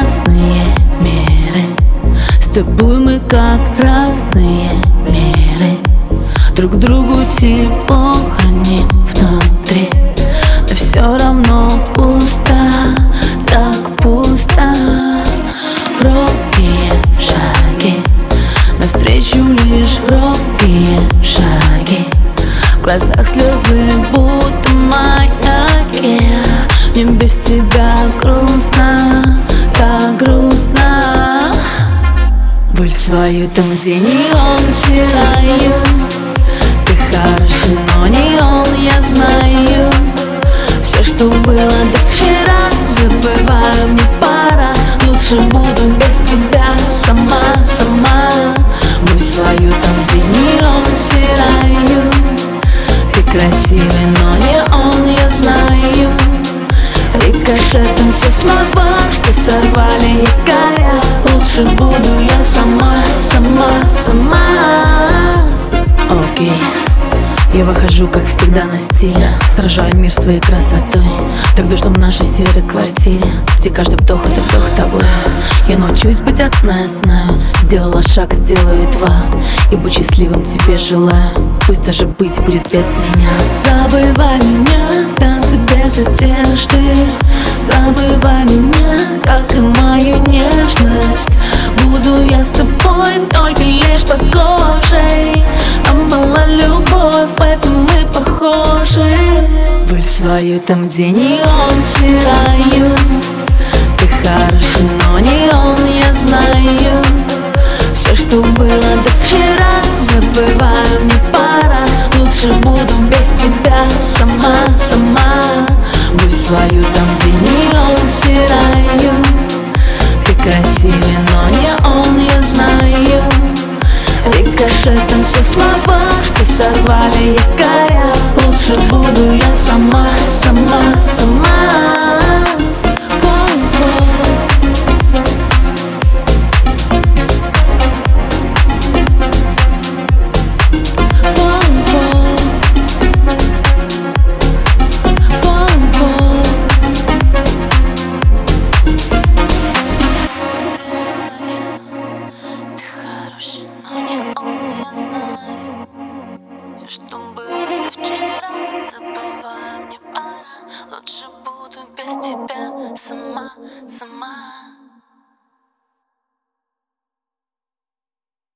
разные миры. С тобой мы как разные миры. Друг другу тепло храним внутри, но все равно пусто, так пусто. Робкие шаги, навстречу лишь робкие шаги. В глазах слезы, будто маяки. Мне без тебя грустно, так грустно. Боль свою там, где не он, стираю. Ты хороший, но не он, я знаю. Все, что было до вчера, забываю, мне пора. Лучше буду без тебя сама, сама. Боль свою там, где не он, стираю. Ты красивый, но не он, я знаю. Рикошетом все слова, что сорвали якоря. Лучше буду я сама, сама, сама. Окей. Я выхожу, как всегда, на стиле. Сражаю мир своей красотой. Так душно в нашей серой квартире, где каждый вдох — это вдох тобой. Я научусь быть одна, я знаю. Сделала шаг, сделаю два. И быть счастливым тебе желаю. Пусть даже быть будет без меня. Забывай меня в танце без одежды. Забывай меня, как и мою нежность. Буду я с тобой только лишь под кожей. Нам была любовь, в этом мы похожи. Боль свою там, где не он, стираю. Ты хороший, но не он, я знаю. Все, что было до вчера, забываю, мне пора. Лучше буду без тебя сама, сама. Боль свою там, где не он, стираю. Ты красивый, но не он, я знаю. Рикошетом все слова, что сорвали якоря. Лучше буду я сама, сама, сама. Что было вчера, забывай, мне пора. Лучше буду без тебя сама, сама.